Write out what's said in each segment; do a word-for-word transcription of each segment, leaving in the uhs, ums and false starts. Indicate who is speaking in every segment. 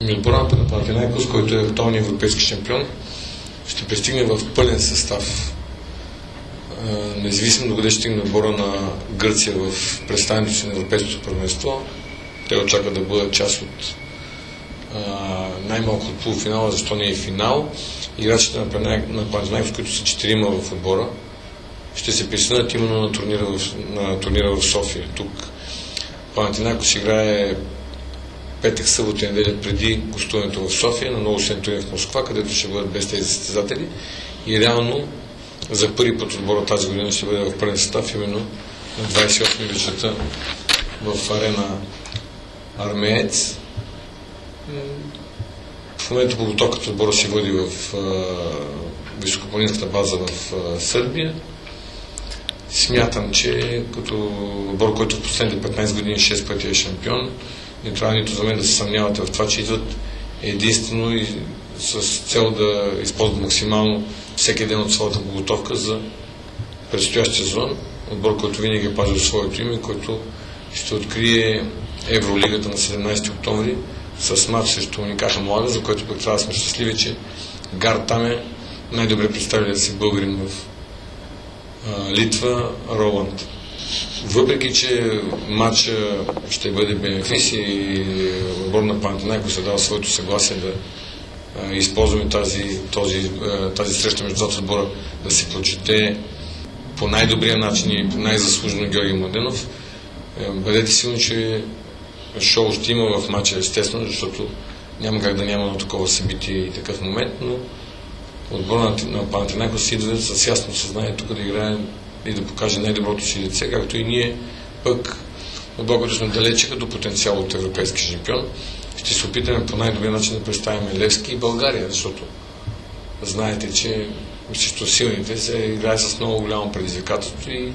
Speaker 1: Отборът на Панатинайкос, който е актуалният европейски шампион, ще пристигне в пълен състав. Независимо докъде ще стигне отбора на Гърция в представянето си на европейското първенство, те очакват да бъдат част от най-малко от полуфинала, защо не е финал. Играчите на Панатинайкос, които са четирима в отбора, ще се присъединят именно на турнира в, на турнира в София. Тук Панатинайкос играе петък, събота и неделя преди гостуването в София, на ново турнир в Москва, където ще бъдат без тези състезатели. И реално за първи път отбора тази година ще бъде в пълен състав, именно на двадесет и осми вечерта в арена Армеец. В момента подготовката отбора се води в високопланинската база в а, Сърбия. Смятам, че като отбор, който в последните петнадесет години шест пъти е шампион, не трябва нито за мен да се съмнявате в това, че идват единствено и с цел да използват максимално всеки ден от своята подготовка за предстоящия сезон. Отбор, който винаги е пазил своето име, който ще открие Евролигата на седемнадесети октомври с матч срещу Уникаха Млада, за който пък трябва да сме щастливи, че Гар там е най-добре представили да си българин в а, Литва, Роланд. Въпреки че матча ще бъде бенефис и отбор на Панатинайкос е дал своето съгласие да а, използваме тази, този, а, тази среща между двата отбора да се прочете по най-добрия начин и по най-заслужено Георги Младенов, бъдете сигурни, че шоу ще има в матча, естествено, защото няма как да няма на такова събитие и такъв момент, но отборът на Панатинайкос идва с ясно съзнание тук да играе и да покаже най-доброто си лице, както и ние пък, отбор, който сме далече като потенциал от европейски шампион, ще се опитаме по най-добрия начин да представим Левски и България, защото знаете, че срещу силните се играе с много голямо предизвикателство и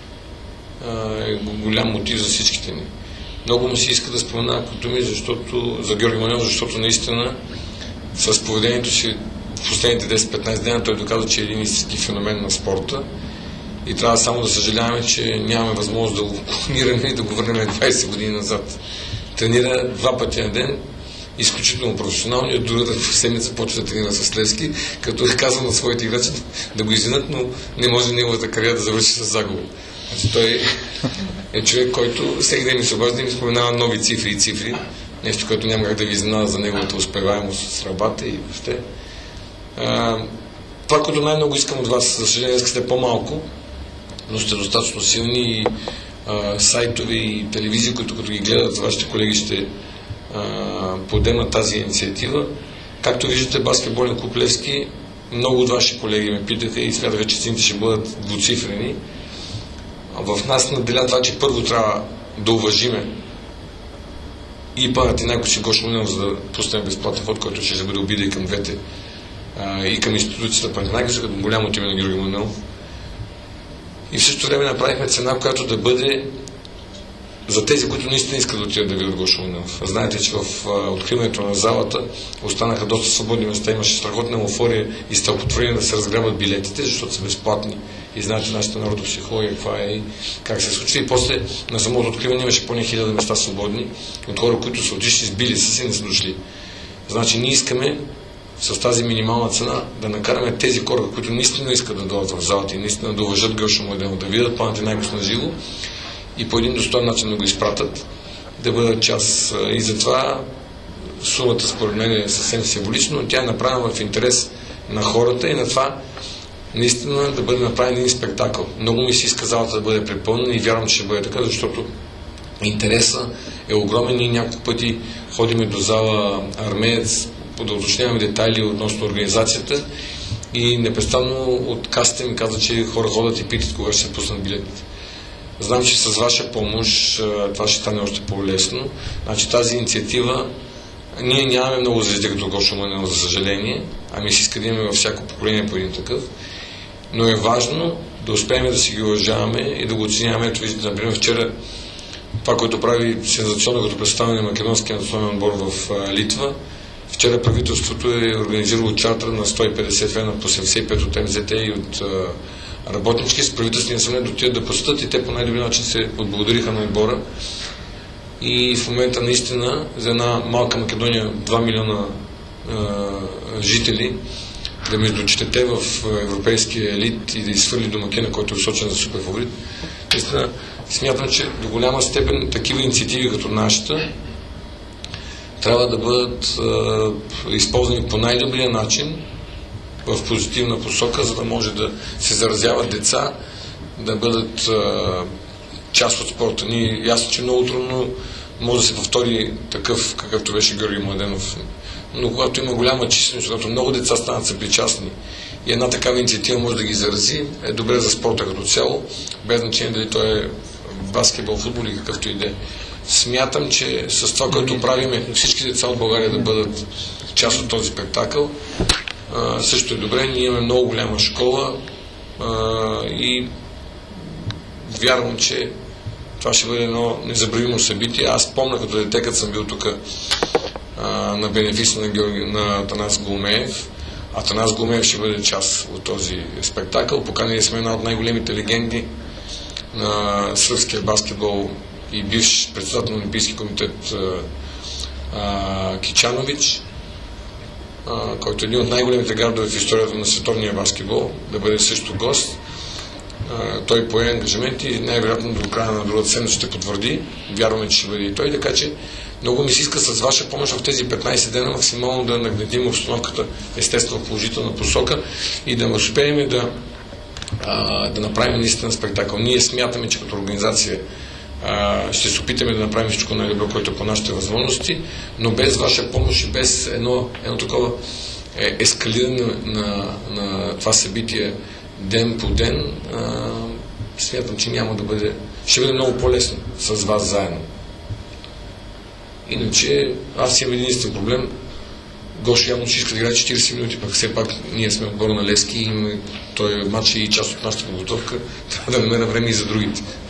Speaker 1: е голям мотив за всичките ни. Много му се иска да спомена няколко думи, защото, за Георги Младенов, защото наистина с поведението си в последните десет-петнадесет дена той доказва, че е един истински феномен на спорта и трябва само да съжаляваме, че нямаме възможност да го клонираме и да го върнем двадесет години назад. Тренира два пъти на ден, изключително професионално и от другата седмица почва да тренира с Левски, като е казал на своите играчи да го извинят, но не може неговата кариера да завърши с загуба. Значи той е човек, който всеки ден ми се обажда и ми споменава нови цифри и цифри. Нещо, което няма как да ви изненада за неговата успеваемост с работа и въобще. А, това, което най-много искам от вас, за съжаление, сте по-малко, но сте достатъчно силни и а, сайтове и телевизии, които като ги гледат, вашите колеги ще а, подемат тази инициатива. Както виждате, баскетболен клуб Левски, много от ваши колеги ме питаха и смятаха, че цените ще бъдат двуцифрени. В нас наделя това, че първо трябва да уважиме и Панатинайкос и Гошо Младенов, за да пуснем безплатен вход, който ще бъде обида и към двете, а, и към институцията Панатинайкос, като голямото име на Георги Младенов. И в същото време направихме цена, която да бъде за тези, които наистина искат да отидат да видят Гошо Младенов. Знаете, че в а, откриването на залата останаха доста свободни места, имаше страхотна еуфория и стълпотворение да се разграбят билетите, защото са безплатни. И знаете нашата народопсихология каква е и как се случва. И после на самото откриване имаше поне хиляда места свободни от хора, които са отишли, сбили са си и не са дошли. Значи ние искаме с тази минимална цена да накараме тези хора, които наистина искат да дойдат в залата и наистина да уважат Гошо Младенов, да видят Панатинайкос на живо и по един достоен начин да го изпратят, да бъдат част. И затова сумата според мен е съвсем символична, но тя е направена в интерес на хората и на това наистина да бъде направен един спектакъл. Много ми се иска залата да бъде препълнена и вярвам, че ще бъде така, защото интересът е огромен и няколко пъти ходиме до зала Армеец, да уточняваме детайли относно организацията и непрестанно от касите ми казва, че хора ходят и питат кога ще се пуснат билетите. Знам, че с ваша помощ това ще стане още по-лесно. Значи тази инициатива, ние нямаме много звезди като Гошо Младенов, за съжаление, ами си иска да имаме във всяко поколение по един такъв, но е важно да успеем да си ги уважаваме и да го оценяваме. Ето виждате, например, вчера това, което прави сензационно като представяне на македонския национален отбор в Литва. Вчера правителството е организирало чартър на сто и петдесет вена по седемдесет и пет от М З Т и от работнички с правителствения съвет да отидат да посетят и те по най-добри начин се отблагодариха на отбора. и в момента наистина за една малка Македония, два милиона е, жители, да ме дочете в европейския елит и да изхвърли домакина, който е посочен за супер фаворит. Наистина смятам, че до голяма степен такива инициативи като нашата трябва да бъдат е, използвани по най-добрия начин в позитивна посока, за да може да се заразяват деца, да бъдат е, част от спорта. Ние ясно, че много трудно може да се повтори такъв, какъвто беше Георги Младенов. Но когато има голяма численост, когато много деца станат съпричастни и една такава инициатива може да ги зарази, е добре за спорта като цяло, без значение дали той е баскетбол, футбол или какъвто и да е. Смятам, че с това, което правиме, всички деца от България да бъдат част от този спектакъл, а, също е добре. Ние имаме много голяма школа а, и вярвам, че това ще бъде едно незабравимо събитие. Аз помня като дете, като съм бил тук на бенефиса на, Георги, на Атанас Глумеев. Атанас Глумеев ще бъде част от този спектакъл. Поканили сме една от най-големите легенди на сръбския баскетбол и бивш председател на Олимпийски комитет а, Кичанович, а, който е един от най-големите градове в историята на световния баскетбол, да бъде също гост. А, той пое ангажимент и най-вероятно до края на другата седмица ще потвърди. Вярваме, че ще бъде и той, така че много ми се иска с ваша помощ в тези петнайсет дена максимално да нагнетим обстановката естествено в положителна посока и да успеем да, а, да направим наистина спектакъл. Ние смятаме, че като организация а, ще се опитаме да направим всичко най-добро, което е по нашите възможности, но без ваша помощ и без едно, едно такова е, ескалиране на, на, на това събитие ден по ден, а, смятам, че няма да бъде, ще бъде много по-лесно с вас заедно. Иначе аз имам единствен проблем. Гошо явно ще иска да играе четирийсет минути, пък все пак ние сме отбор на Левски и той матч е и част от нашата подготовка. Трябва да намеря време и за другите.